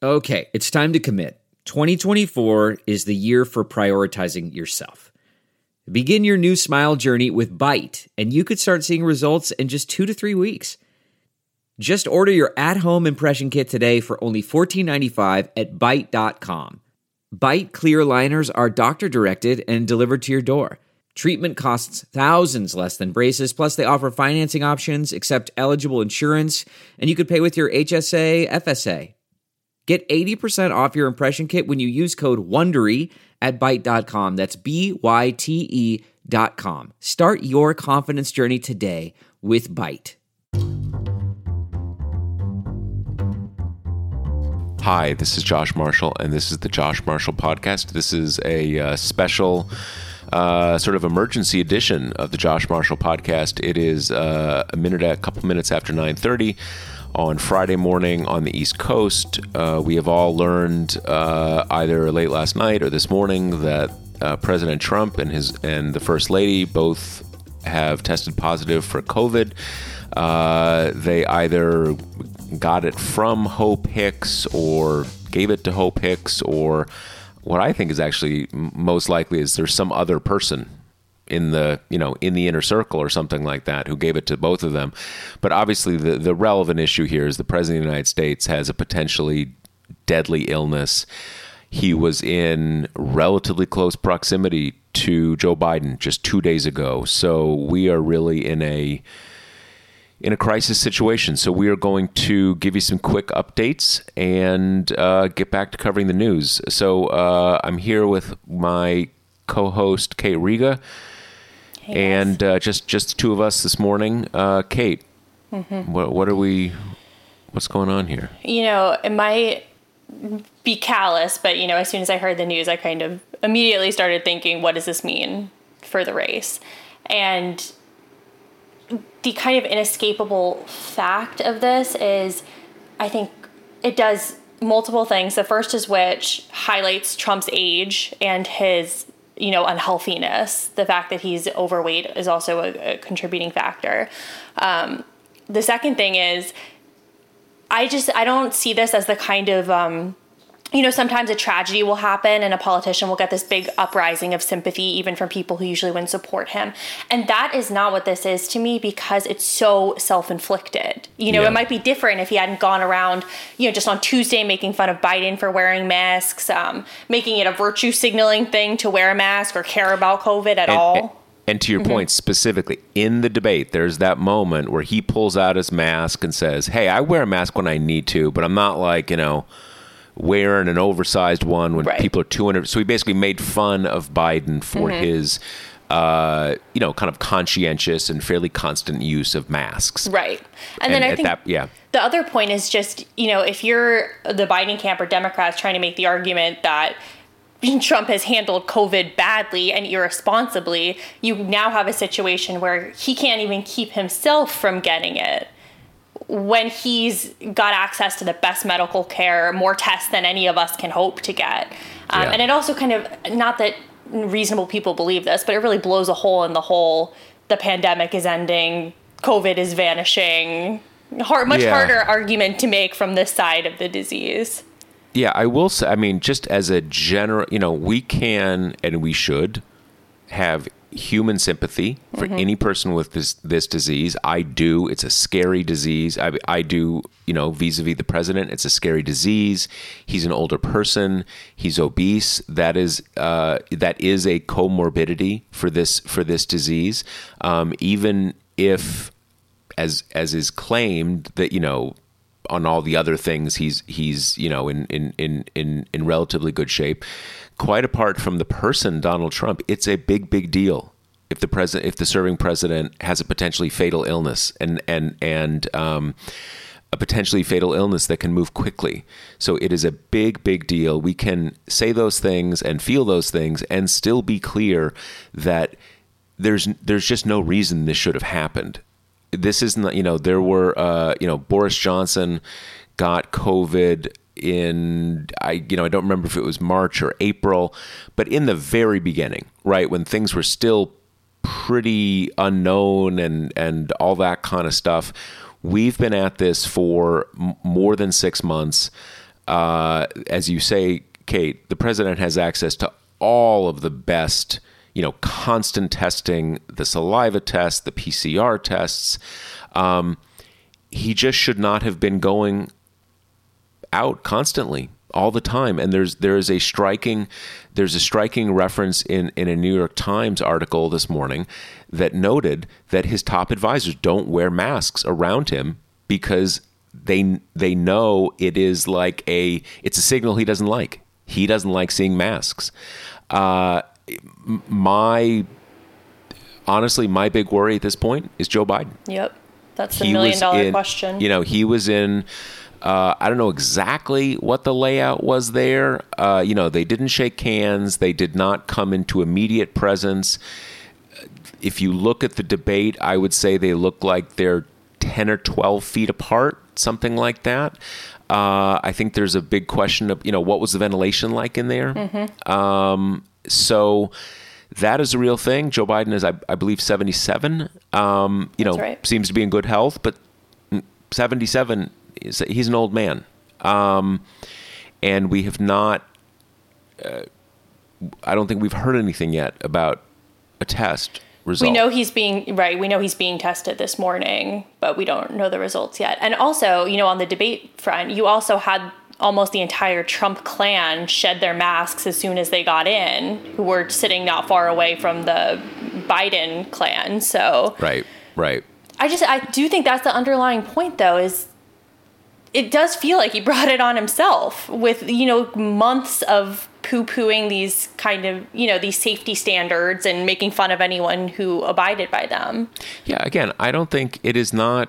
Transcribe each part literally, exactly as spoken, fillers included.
Okay, it's time to commit. twenty twenty-four is the year for prioritizing yourself. Begin your new smile journey with Byte, and you could start seeing results in just two to three weeks. Just order your at-home impression kit today for only fourteen ninety-five at byte dot com. Byte clear aligners are doctor-directed and delivered to your door. Treatment costs thousands less than braces, plus they offer financing options, accept eligible insurance, and you could pay with your H S A, F S A. Get eighty percent off your impression kit when you use code WONDERY at byte dot com. That's B Y T E dot com. Start your confidence journey today with Byte. Hi, this is Josh Marshall, and this is the Josh Marshall Podcast. This is a uh, special uh, sort of emergency edition of the Josh Marshall Podcast. It is uh, a minute, a couple minutes after nine thirty. On Friday morning on the East Coast. Uh, we have all learned uh, either late last night or this morning that uh, President Trump and his and the First Lady both have tested positive for COVID. Uh, they either got it from Hope Hicks or gave it to Hope Hicks, or what I think is actually most likely is there's some other person in the, you know, in the inner circle or something like that who gave it to both of them. But obviously the, the relevant issue here is the President of the United States has a potentially deadly illness. He was in relatively close proximity to Joe Biden just two days ago. So we are really in a in a crisis situation. So we are going to give you some quick updates and uh, get back to covering the news. So uh, I'm here with my co-host, Kate Riga. Hey, and uh, just just the two of us this morning. Uh, Kate, mm-hmm. what, what are we, what's going on here? You know, it might be callous, but, you know, as soon as I heard the news, I kind of immediately started thinking, what does this mean for the race? And the kind of inescapable fact of this is, I think it does multiple things. The first is which highlights Trump's age and his, you know, unhealthiness. The fact that he's overweight is also a, a contributing factor. Um, the second thing is, I just, I don't see this as the kind of, um, you know, sometimes a tragedy will happen and a politician will get this big uprising of sympathy, even from people who usually wouldn't support him. And that is not what this is to me, because it's so self-inflicted. You know, yeah. It might be different if he hadn't gone around, you know, just on Tuesday making fun of Biden for wearing masks, um, making it a virtue signaling thing to wear a mask or care about COVID at and, all. And, and to your mm-hmm. point, specifically in the debate, there's that moment where he pulls out his mask and says, hey, I wear a mask when I need to, but I'm not like, you know, wearing an oversized one when right. people are two hundred. So he basically made fun of Biden for mm-hmm. his, uh, you know, kind of conscientious and fairly constant use of masks. Right. And, and then I think that, yeah. the other point is just, you know, if you're the Biden camp or Democrats trying to make the argument that Trump has handled COVID badly and irresponsibly, you now have a situation where he can't even keep himself from getting it, when he's got access to the best medical care, more tests than any of us can hope to get. Um, yeah. And it also kind of, not that reasonable people believe this, but it really blows a hole in the whole, the pandemic is ending, COVID is vanishing, hard, much yeah. harder argument to make from this side of the disease. Yeah, I will say, I mean, just as a general, you know, we can and we should have human sympathy for mm-hmm. any person with this this disease. I do. It's a scary disease. I, I do, you know, vis-a-vis the president. It's a scary disease. He's an older person. He's obese. That is uh, that is a comorbidity for this for this disease. Um, even if, as as is claimed, that, you know, on all the other things, he's he's you know in in in in, in relatively good shape. Quite apart from the person, Donald Trump, it's a big, big deal if the president, if the serving president has a potentially fatal illness and and and um, a potentially fatal illness that can move quickly. So it is a big, big deal. We can say those things and feel those things and still be clear that there's there's just no reason this should have happened. This isn't, you know, there were, uh, you know, Boris Johnson got COVID in, I, you know, I don't remember if it was March or April, but in the very beginning, right, when things were still pretty unknown and, and all that kind of stuff. We've been at this for m- more than six months. uh, as you say, Kate, the president has access to all of the best, you know, constant testing, the saliva tests, the P C R tests. Um, he just should not have been going out constantly all the time. And there's there is a striking there's a striking reference in, in a New York Times article this morning that noted that his top advisors don't wear masks around him because they they know it is like a it's a signal he doesn't like. He doesn't like seeing masks. Uh, my honestly, my big worry at this point is Joe Biden. Yep, that's the million dollar in, question. You know, he was in. Uh, I don't know exactly what the layout was there. Uh, you know, they didn't shake hands. They did not come into immediate presence. If you look at the debate, I would say they look like they're ten or twelve feet apart, something like that. Uh, I think there's a big question of, you know, what was the ventilation like in there? Mm-hmm. Um, so that is a real thing. Joe Biden is, I, I believe, seventy-seven. Um, you That's know, right. Seems to be in good health, but seventy-seven, is, he's an old man. Um, and we have not, uh, I don't think we've heard anything yet about a test result. We know he's being, right, we know he's being tested this morning, but we don't know the results yet. And also, you know, on the debate front, you also had almost the entire Trump clan shed their masks as soon as they got in, who were sitting not far away from the Biden clan. So Right, right. I just, I do think that's the underlying point, though, is it does feel like he brought it on himself with, you know, months of poo-pooing these kind of, you know, these safety standards and making fun of anyone who abided by them. Yeah, again, I don't think it is not,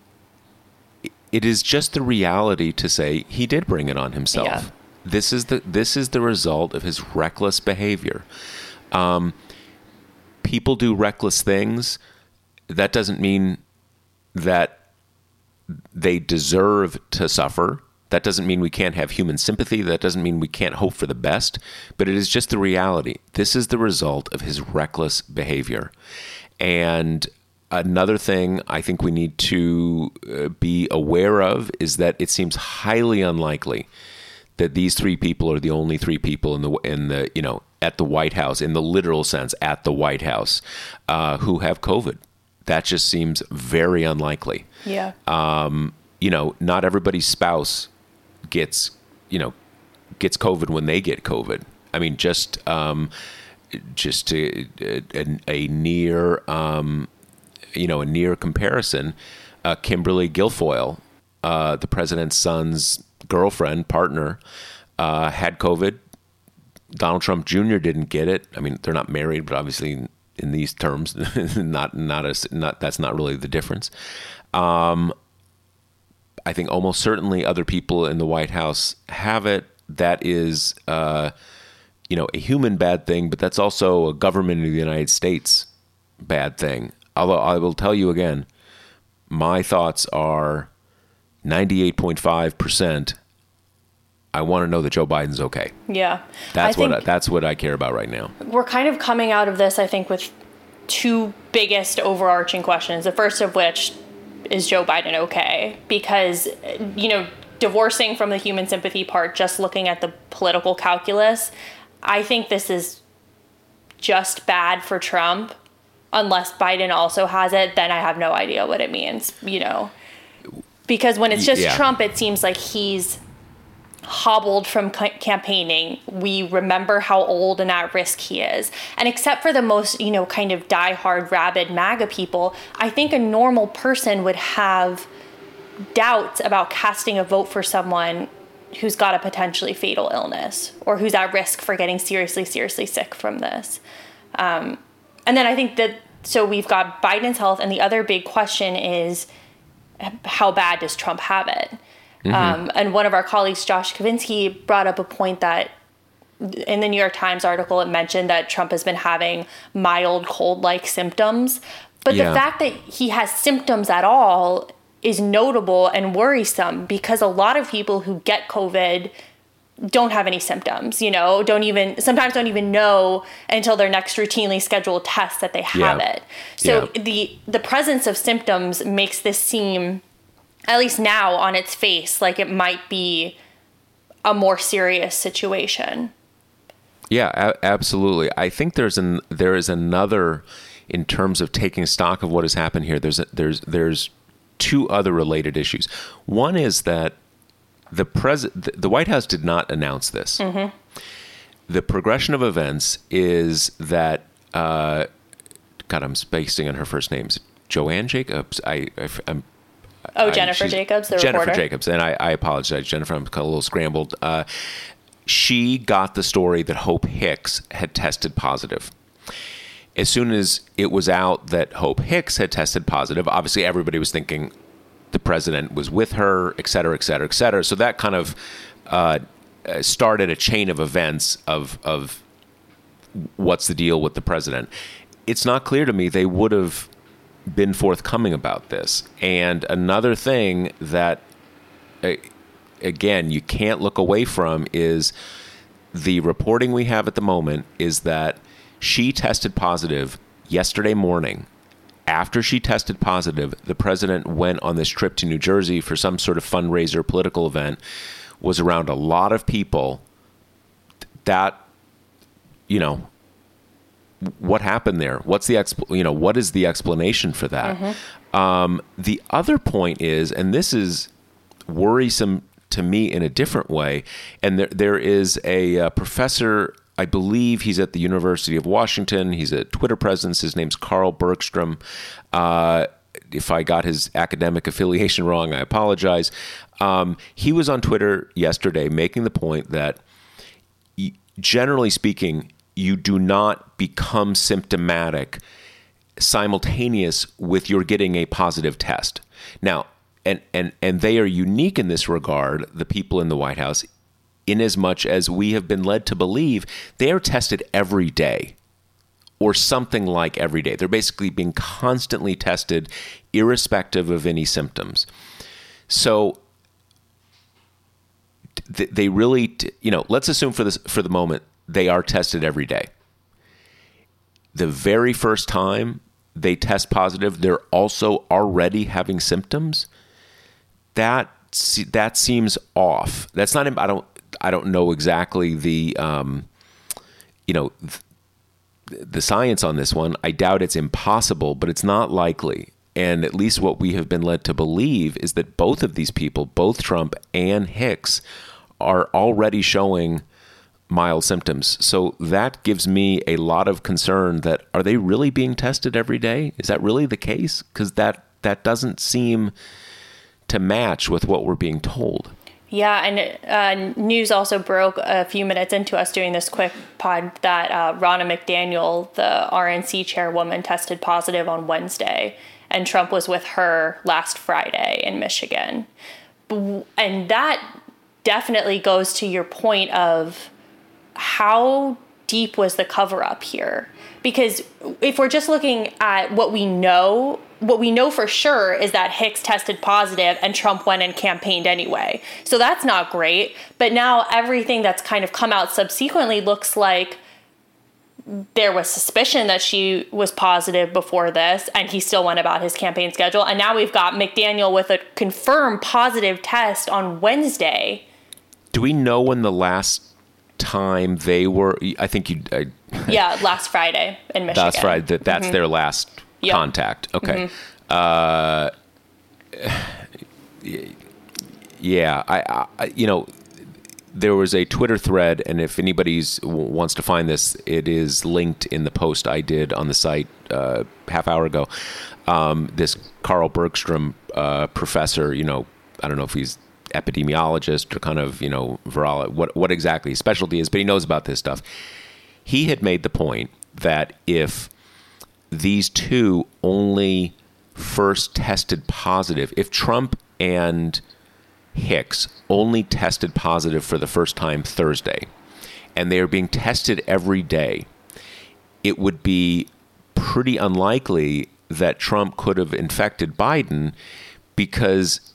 it is just the reality to say he did bring it on himself. Yeah. This is the, this is the result of his reckless behavior. Um, people do reckless things. That doesn't mean that they deserve to suffer. That doesn't mean we can't have human sympathy. That doesn't mean we can't hope for the best. But it is just the reality. This is the result of his reckless behavior. And another thing I think we need to uh, be aware of is that it seems highly unlikely that these three people are the only three people in the in the you know at the White House, in the literal sense, at the White House, uh, who have COVID. That just seems very unlikely. Yeah. Um, you know, not everybody's spouse gets, you know, gets COVID when they get COVID. I mean, just, um, just a, a, a near, um, you know, a near comparison. Uh, Kimberly Guilfoyle, uh, the president's son's girlfriend, partner, uh, had COVID. Donald Trump Junior didn't get it. I mean, they're not married, but obviously in these terms, not not as not that's not really the difference. Um, I think almost certainly other people in the White House have it. That is, uh, you know, a human bad thing, but that's also a government of the United States bad thing. Although I will tell you again, my thoughts are ninety-eight point five percent. I want to know that Joe Biden's okay. Yeah. That's I what I, think that's what I care about right now. we're kind of coming out of this, I think, with two biggest overarching questions. The first of which is Joe Biden okay? Because, you know, divorcing from the human sympathy part, just looking at the political calculus, I think this is just bad for Trump. Unless Biden also has it, then I have no idea what it means, you know. Because when it's just Yeah. Trump, it seems like he's hobbled from ca- campaigning. We remember how old and at risk he is. And except for the most, you know, kind of diehard, rabid MAGA people, I think a normal person would have doubts about casting a vote for someone who's got a potentially fatal illness or who's at risk for getting seriously, seriously sick from this. Um, and then I think that, so we've got Biden's health, and the other big question is, how bad does Trump have it? Mm-hmm. Um, and one of our colleagues, Josh Kavinsky, brought up a point that in the New York Times article, it mentioned that Trump has been having mild cold-like symptoms. But Yeah. the fact that he has symptoms at all is notable and worrisome, because a lot of people who get COVID don't have any symptoms, you know, don't even, sometimes don't even know until their next routinely scheduled test that they have Yeah. it. So Yeah. the, the presence of symptoms makes this seem, at least now on its face, like it might be a more serious situation. Yeah, a- absolutely. I think there's an there is another, in terms of taking stock of what has happened here. There's a, there's there's two other related issues. One is that the pres the White House did not announce this. Mm-hmm. The progression of events is that uh, God, I'm spacing on her first name. Is it Joanne Jacobs? I, I I'm. Oh, Jennifer I, Jacobs, the Jennifer reporter. Jacobs, and I, I apologize, Jennifer. I'm a little scrambled. Uh, she got the story that Hope Hicks had tested positive. As soon as it was out that Hope Hicks had tested positive, obviously everybody was thinking the president was with her, et cetera, et cetera, et cetera. So that kind of uh, started a chain of events of of what's the deal with the president. It's not clear to me they would have been forthcoming about this. And another thing that, uh, again, you can't look away from is the reporting we have at the moment is that she tested positive yesterday morning. After she tested positive, the president went on this trip to New Jersey for some sort of fundraiser, political event, was around a lot of people. That, you know, what happened there? What's the expl- you know what is the explanation for that? Mm-hmm. Um, the other point is, and this is worrisome to me in a different way, and there there is a uh, professor, I believe he's at the University of Washington. He's a Twitter presence. His name's Carl Bergstrom. Uh, if I got his academic affiliation wrong, I apologize. Um, he was on Twitter yesterday making the point that, generally speaking, you do not become symptomatic simultaneous with your getting a positive test. Now, and and and they are unique in this regard, the people in the White House, in as much as we have been led to believe they are tested every day or something like every day. They're basically being constantly tested irrespective of any symptoms. So th- they really, you know, let's assume for this, for the moment, they are tested every day. The very first time they test positive, they're also already having symptoms. That that seems off. That's not. I don't. I don't know exactly the, um, you know, th- the science on this one. I doubt it's impossible, but it's not likely. And at least what we have been led to believe is that both of these people, both Trump and Hicks, are already showing mild symptoms. So that gives me a lot of concern that, are they really being tested every day? Is that really the case? Because that, that doesn't seem to match with what we're being told. Yeah, and uh, news also broke a few minutes into us doing this quick pod that uh, Ronna McDaniel, the R N C chairwoman, tested positive on Wednesday, and Trump was with her last Friday in Michigan. And that definitely goes to your point of how deep was the cover-up here? Because if we're just looking at what we know, what we know for sure is that Hicks tested positive and Trump went and campaigned anyway. So that's not great. But now everything that's kind of come out subsequently looks like there was suspicion that she was positive before this, and he still went about his campaign schedule. And now we've got McDaniel with a confirmed positive test on Wednesday. Do we know when the last time they were, I think you I, yeah last Friday in Michigan. Last Friday, that that's mm-hmm. their last yep. contact. Okay. Mm-hmm. uh yeah I, I you know there was a Twitter thread, and if anybody's wants to find this, it is linked in the post I did on the site uh half hour ago. Um this Carl Bergstrom uh professor, you know I don't know if he's epidemiologist or kind of, you know, virologist, what what exactly his specialty is, but he knows about this stuff. He had made the point that if these two only first tested positive, if Trump and Hicks only tested positive for the first time Thursday, and they are being tested every day, it would be pretty unlikely that Trump could have infected Biden, because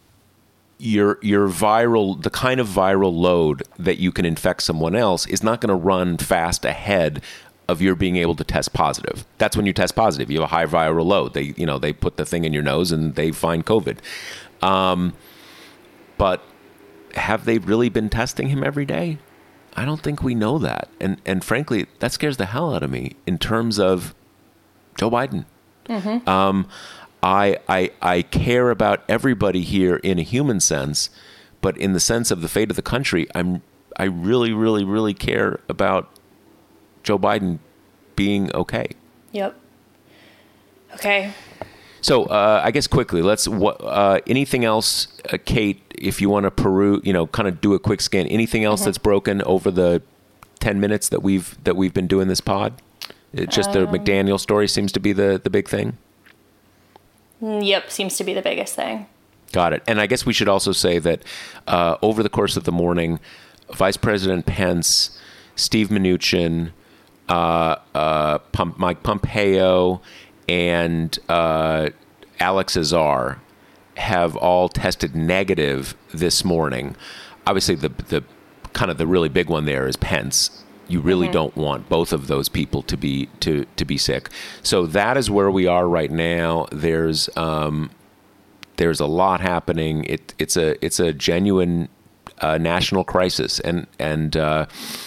your your viral, the kind of viral load that you can infect someone else is not going to run fast ahead of your being able to test positive. That's when you test positive. You have a high viral load. They, you know, they put the thing in your nose and they find COVID. Um, but have they really been testing him every day? I don't think we know that. And and frankly, that scares the hell out of me in terms of Joe Biden. Mm-hmm. Um, I, I, I care about everybody here in a human sense, but in the sense of the fate of the country, I'm I really, really, really care about Joe Biden being okay. Yep. Okay. So uh, I guess quickly, let's. What uh, anything else, uh, Kate? If you want to peruse, you know, kind of do a quick scan. Anything else mm-hmm. that's broken over the ten minutes that we've that we've been doing this pod? It just um, the McDaniel story seems to be the the big thing. Yep, seems to be the biggest thing. Got it. And I guess we should also say that uh, over the course of the morning, Vice President Pence, Steve Mnuchin, uh, uh, Pom- Mike Pompeo, and uh, Alex Azar have all tested negative this morning. Obviously, the the kind of the really big one there is Pence. You really mm-hmm. don't want both of those people to be to to be sick. So that is where we are right now. There's um, there's a lot happening. It it's a it's a genuine uh, national crisis, and and. Uh,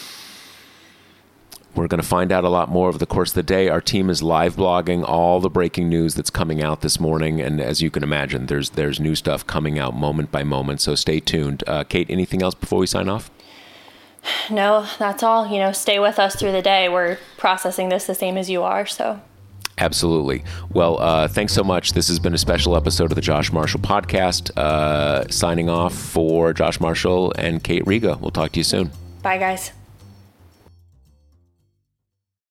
We're going to find out a lot more over the course of the day. Our team is live blogging all the breaking news that's coming out this morning. And as you can imagine, there's there's new stuff coming out moment by moment. So stay tuned. Uh, Kate, anything else before we sign off? No, that's all. You know, stay with us through the day. We're processing this the same as you are. So. Absolutely. Well, uh, thanks so much. This has been a special episode of the Josh Marshall Podcast. Uh, signing off for Josh Marshall and Kate Riga. We'll talk to you soon. Bye, guys.